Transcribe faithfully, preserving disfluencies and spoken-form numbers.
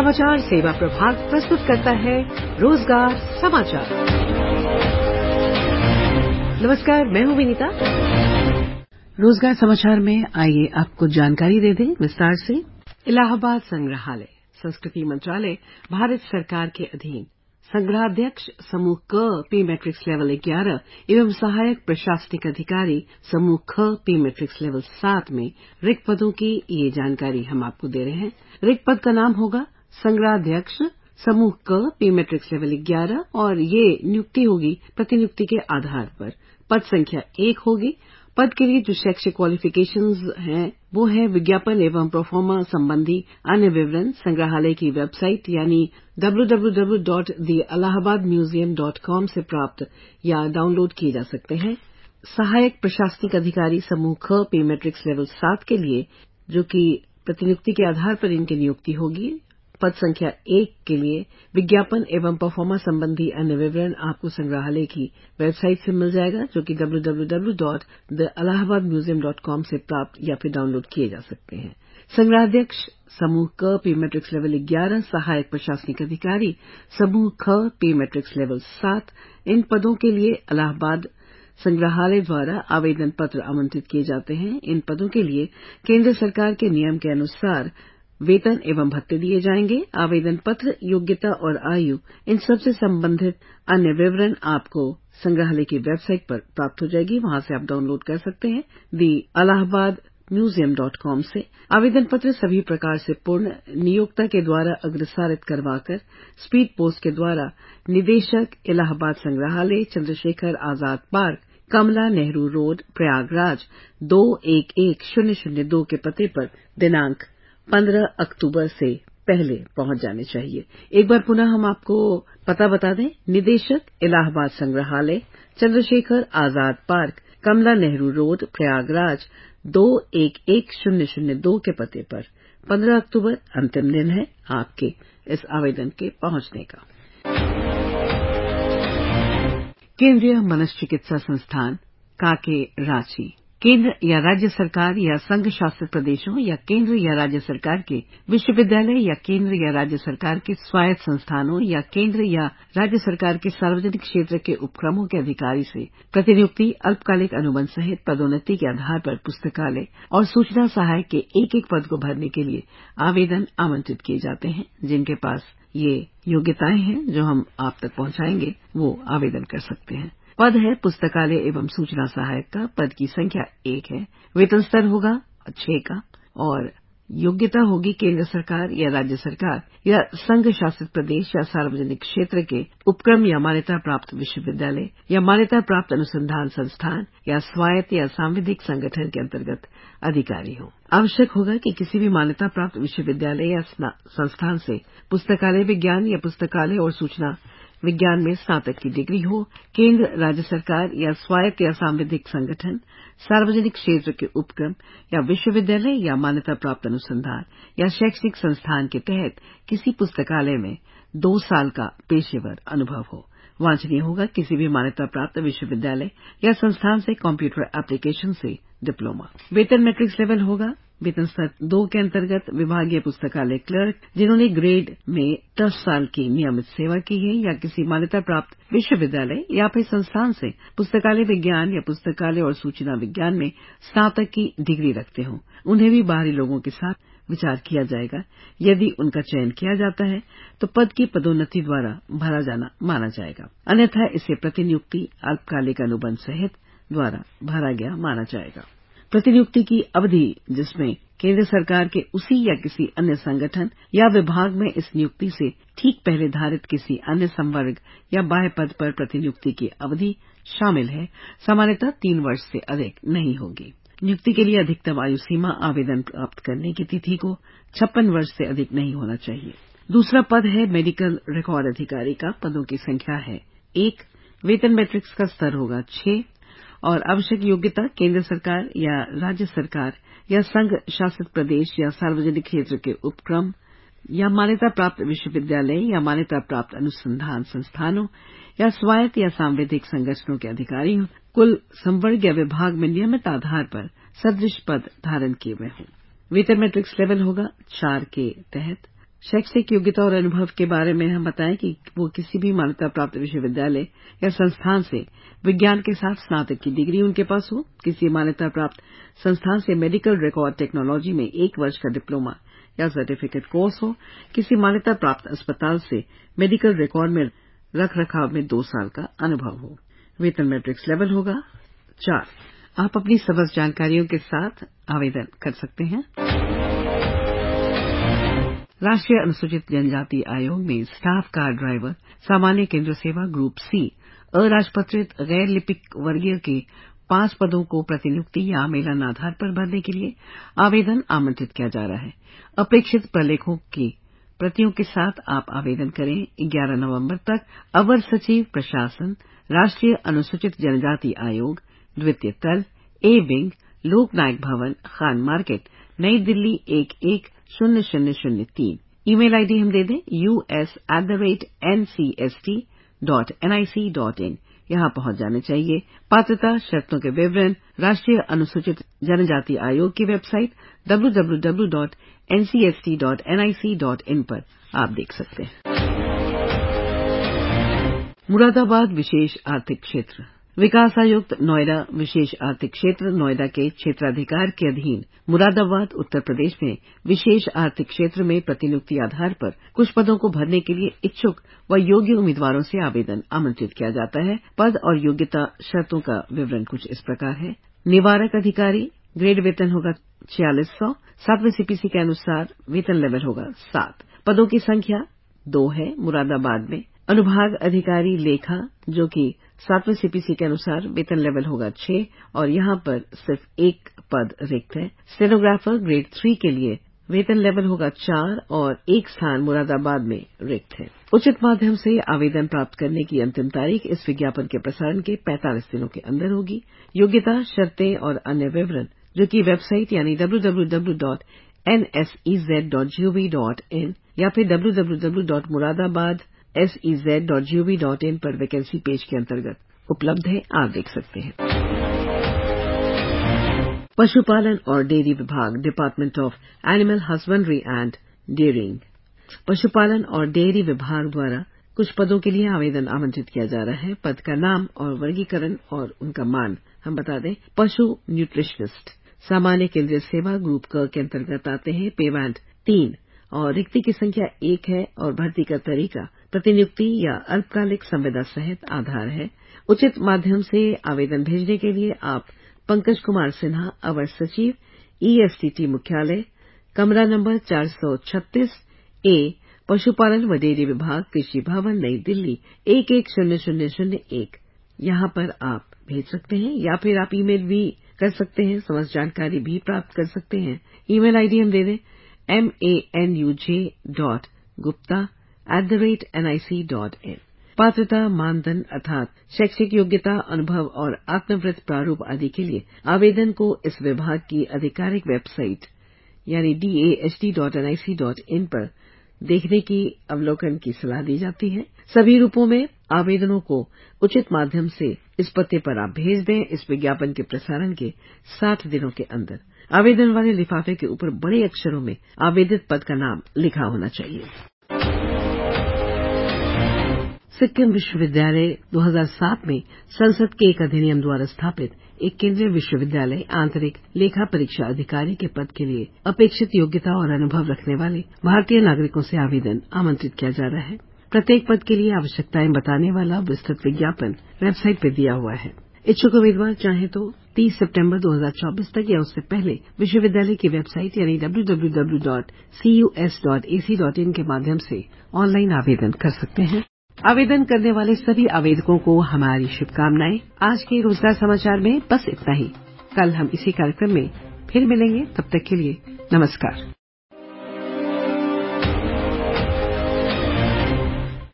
समाचार सेवा प्रभाग प्रस्तुत करता है रोजगार समाचार। नमस्कार, मैं हूं विनीता। रोजगार समाचार में आइए आपको जानकारी दे दें विस्तार से। इलाहाबाद संग्रहालय संस्कृति मंत्रालय भारत सरकार के अधीन संग्रहाध्यक्ष समूह क पी मैट्रिक्स लेवल ग्यारह एवं सहायक प्रशासनिक अधिकारी समूह ख पी मैट्रिक्स लेवल सात में रिक्त पदों की ये जानकारी हम आपको दे रहे हैं। रिक्त पद का नाम होगा संग्रहाध्यक्ष समूह क पी मैट्रिक्स लेवल ग्यारह और ये नियुक्ति होगी प्रतिनियुक्ति के आधार पर। पद संख्या एक होगी। पद के लिए जो शैक्षिक क्वालिफिकेशंस हैं वो है विज्ञापन एवं प्रोफार्मा संबंधी अन्य विवरण संग्रहालय की वेबसाइट यानी W W W dot the Allahabad museum dot com से प्राप्त या डाउनलोड किए जा सकते हैं। सहायक प्रशासनिक अधिकारी समूह ख पी मैट्रिक्स लेवल सात के लिए जो कि प्रतिनियुक्ति के आधार पर इनकी नियुक्ति होगी। पद संख्या एक के लिए विज्ञापन एवं परफॉर्मा संबंधी अन्य विवरण आपको संग्रहालय की वेबसाइट से मिल जाएगा जो कि W W W dot the Allahabad museum dot com से प्राप्त या फिर डाउनलोड किए जा सकते हैं। संग्रहाध्यक्ष समूह क पी मैट्रिक्स लेवल ग्यारह सहायक प्रशासनिक अधिकारी समूह ख पी मैट्रिक्स लेवल सात इन पदों के लिए इलाहाबाद संग्रहालय द्वारा आवेदन पत्र आमंत्रित किए जाते हैं। इन पदों के लिए केंद्र सरकार के नियम के अनुसार वेतन एवं भत्ते दिए जाएंगे। आवेदन पत्र, योग्यता और आयु इन सबसे संबंधित अन्य विवरण आपको संग्रहालय की वेबसाइट पर प्राप्त हो जाएगी। वहां से आप डाउनलोड कर सकते हैं the Allahabad museum dot com से। आवेदन पत्र सभी प्रकार से पूर्ण नियोक्ता के द्वारा अग्रसारित करवाकर स्पीड पोस्ट के द्वारा निदेशक इलाहाबाद संग्रहालय चंद्रशेखर आजाद पार्क कमला नेहरू रोड प्रयागराज दो एक एक शून्य शून्य दो के पते पर दिनांक पंद्रह अक्टूबर से पहले पहुंच जाने चाहिए। एक बार पुनः हम आपको पता बता दें। निदेशक इलाहाबाद संग्रहालय चंद्रशेखर आजाद पार्क कमला नेहरू रोड प्रयागराज दो एक एक शून्य शून्य दो के पते पर पंद्रह अक्टूबर अंतिम दिन है आपके इस आवेदन के पहुंचने का। केंद्रीय मनश्चिकित्सा संस्थान काके रांची केंद्र या राज्य सरकार या संघ शासित प्रदेशों या केंद्र या राज्य सरकार के विश्वविद्यालय या केंद्र या राज्य सरकार के स्वायत्त संस्थानों या केंद्र या राज्य सरकार के सार्वजनिक क्षेत्र के उपक्रमों के अधिकारी से प्रतिनियुक्ति अल्पकालिक अनुबंध सहित पदोन्नति के आधार पर पुस्तकालय और सूचना सहायक के एक एक पद को भरने के लिए आवेदन आमंत्रित किए जाते हैं। जिनके पास ये योग्यताएं हैं जो हम आप तक पहुंचाएंगे वो आवेदन कर सकते हैं। पद है पुस्तकालय एवं सूचना सहायक का। पद की संख्या एक है। वेतन स्तर होगा छह का और योग्यता होगी केंद्र सरकार या राज्य सरकार या संघ शासित प्रदेश या सार्वजनिक क्षेत्र के उपक्रम या मान्यता प्राप्त विश्वविद्यालय या मान्यता प्राप्त अनुसंधान संस्थान या स्वायत्त या सांविधिक संगठन के अंतर्गत अधिकारी हो। आवश्यक होगा कि किसी भी मान्यता प्राप्त विश्वविद्यालय या संस्थान से पुस्तकालय विज्ञान या पुस्तकालय और सूचना विज्ञान में स्नातक की डिग्री हो। केंद्र राज्य सरकार या स्वायत्त या सांविधिक संगठन सार्वजनिक क्षेत्र के उपक्रम या विश्वविद्यालय या मान्यता प्राप्त अनुसंधान या शैक्षणिक संस्थान के तहत किसी पुस्तकालय में दो साल का पेशेवर अनुभव हो। वांछनीय होगा किसी भी मान्यता प्राप्त विश्वविद्यालय या संस्थान से कंप्यूटर एप्लीकेशन से डिप्लोमा। वेतन मैट्रिक्स लेवल होगा। वेतन स्तर दो के अंतर्गत विभागीय पुस्तकालय क्लर्क जिन्होंने ग्रेड में दस साल की नियमित सेवा की है या किसी मान्यता प्राप्त विश्वविद्यालय या फिर संस्थान से पुस्तकालय विज्ञान या पुस्तकालय और सूचना विज्ञान में स्नातक की डिग्री रखते हों, उन्हें भी बाहरी लोगों के साथ विचार किया जाएगा। यदि उनका चयन किया जाता है तो पद की पदोन्नति द्वारा भरा जाना माना जाएगा, अन्यथा इसे प्रतिनियुक्ति अल्पकालिक अनुबंध सहित द्वारा भरा गया माना जाएगा। प्रतिनियुक्ति की अवधि जिसमें केंद्र सरकार के उसी या किसी अन्य संगठन या विभाग में इस नियुक्ति से ठीक पहले धारित किसी अन्य संवर्ग या बाह्य पद पर प्रतिनियुक्ति की अवधि शामिल है, सामान्यतः तीन वर्ष से अधिक नहीं होगी। नियुक्ति के लिए अधिकतम आयु सीमा आवेदन प्राप्त करने की तिथि को छप्पन वर्ष से अधिक नहीं होना चाहिए। दूसरा पद है मेडिकल रिकॉर्ड अधिकारी का। पदों की संख्या है एक। वेतन मैट्रिक्स का स्तर होगा छह और आवश्यक योग्यता केंद्र सरकार या राज्य सरकार या संघ शासित प्रदेश या सार्वजनिक क्षेत्र के उपक्रम या मान्यता प्राप्त विश्वविद्यालय या मान्यता प्राप्त अनुसंधान संस्थानों या स्वायत्त या सांविधिक संगठनों के अधिकारी कुल संवर्ग या विभाग में नियमित आधार पर सदृश पद धारण किए हुए हों। वेतन मैट्रिक्स लेवल होगा चार के तहत शैक्षिक योग्यता और अनुभव के बारे में हम बताएं कि वो किसी भी मान्यता प्राप्त विश्वविद्यालय या संस्थान से विज्ञान के साथ स्नातक की डिग्री उनके पास हो, किसी मान्यता प्राप्त संस्थान से मेडिकल रिकॉर्ड टेक्नोलॉजी में एक वर्ष का डिप्लोमा या सर्टिफिकेट कोर्स हो, किसी मान्यता प्राप्त अस्पताल से मेडिकल रिकॉर्ड में रख रखाव में दो साल का अनुभव हो। वेतन मैट्रिक्स लेवल होगा चार। आप अपनी समस्त जानकारियों के साथ आवेदन कर सकते हैं। राष्ट्रीय अनुसूचित जनजाति आयोग में स्टाफ कार ड्राइवर सामान्य केंद्र सेवा ग्रुप सी अराजपत्रित गैर लिपिक वर्गीय के पांच पदों को प्रतिनियुक्ति या मेलन आधार पर भरने के लिए आवेदन आमंत्रित किया जा रहा है। अपेक्षित प्रलेखों की प्रतियों के साथ आप आवेदन करें ग्यारह नवंबर तक। अवर सचिव प्रशासन, राष्ट्रीय अनुसूचित जनजाति आयोग, द्वितीय तल, ए विंग, लोकनायक भवन, खान मार्केट, नई दिल्ली एक एक शून्य शून्य शून्य तीन। ईमेल आईडी हम दे दें us at the rate N C S T dot N I C dot in. यहां पहुंच जाने चाहिए। पात्रता शर्तों के विवरण राष्ट्रीय अनुसूचित जनजाति आयोग की website W W W dot N C S T dot N I C dot in पर आप देख सकते हैं। मुरादाबाद विशेष आर्थिक क्षेत्र विकास आयुक्त नोएडा विशेष आर्थिक क्षेत्र नोएडा के क्षेत्राधिकार के अधीन मुरादाबाद उत्तर प्रदेश में विशेष आर्थिक क्षेत्र में प्रतिनियुक्ति आधार पर कुछ पदों को भरने के लिए इच्छुक व योग्य उम्मीदवारों से आवेदन आमंत्रित किया जाता है। पद और योग्यता शर्तों का विवरण कुछ इस प्रकार है। निवारक अधिकारी ग्रेड वेतन होगा छियालीस सौ। सातवें सीपीसी के अनुसार वेतन लेवल होगा सात। पदों की संख्या दो है मुरादाबाद में। अनुभाग अधिकारी लेखा जो कि सातवें सीपीसी के अनुसार वेतन लेवल होगा छह और यहां पर सिर्फ एक पद रिक्त है। स्टेनोग्राफर ग्रेड थ्री के लिए वेतन लेवल होगा चार और एक स्थान मुरादाबाद में रिक्त है। उचित माध्यम से आवेदन प्राप्त करने की अंतिम तारीख इस विज्ञापन के प्रसारण के पैंतालीस दिनों के अंदर होगी। योग्यता शर्तें और अन्य विवरण जो कि वेबसाइट यानी W W W dot N S E Z dot G O V dot in या फिर W W W dot Moradabad S E Z dot G O V dot in पर वैकेंसी पेज के अंतर्गत उपलब्ध है। आप देख सकते हैं। पशुपालन और डेयरी विभाग department of animal husbandry and dairying पशुपालन और डेयरी विभाग द्वारा कुछ पदों के लिए आवेदन आमंत्रित किया जा रहा है। पद का नाम और वर्गीकरण और उनका मान हम बता दें। पशु न्यूट्रिशनिस्ट सामान्य केंद्रीय सेवा ग्रुप क के अंतर्गत आते हैं। पे बैंड तीन और रिक्ति की संख्या एक है और भर्ती का तरीका प्रतिनियुक्ति या अल्पकालिक संविदा सहित आधार है। उचित माध्यम से आवेदन भेजने के लिए आप पंकज कुमार सिन्हा अवर सचिव ई एस टी टी मुख्यालय कमरा नंबर चार सौ छत्तीस ए पशुपालन व डेयरी विभाग कृषि भवन नई दिल्ली एक एक शून्य शून्य शून्य एक यहां पर आप भेज सकते हैं या फिर आप ईमेल भी कर सकते हैं। समस्त जानकारी भी प्राप्त कर सकते हैं। ईमेल आईडी हम दे दें M A N U J dot Gupta at the rate N I C dot in. पात्रता मानदंड अर्थात शैक्षिक योग्यता अनुभव और आत्मवृत्त प्रारूप आदि के लिए आवेदन को इस विभाग की आधिकारिक वेबसाइट यानी D A H D dot N I C dot in पर देखने की अवलोकन की सलाह दी जाती है। सभी रूपों में आवेदनों को उचित माध्यम से इस पते पर आप भेज दें। इस विज्ञापन के प्रसारण के साठ दिनों के अंदर आवेदन वाले लिफाफे के ऊपर बड़े अक्षरों में आवेदित पद का नाम लिखा होना चाहिए। सिक्किम विश्वविद्यालय दो हज़ार सात में संसद के एक अधिनियम द्वारा स्थापित एक केंद्रीय विश्वविद्यालय आंतरिक लेखा परीक्षा अधिकारी के पद के लिए अपेक्षित योग्यता और अनुभव रखने वाले भारतीय नागरिकों से आवेदन आमंत्रित किया जा रहा है। प्रत्येक पद के लिए आवश्यकताएं बताने वाला विस्तृत विज्ञापन वेबसाइट पर दिया हुआ है। इच्छुक उम्मीदवार चाहे तो तीस सितंबर दो हज़ार चौबीस तक या उससे पहले विश्वविद्यालय की वेबसाइट यानी W W W dot C U S dot A C dot in के माध्यम से ऑनलाइन आवेदन कर सकते हैं। आवेदन करने वाले सभी आवेदकों को हमारी शुभकामनाएं। आज के रोजगार समाचार में बस इतना ही। कल हम इसी कार्यक्रम में फिर मिलेंगे। तब तक के लिए नमस्कार।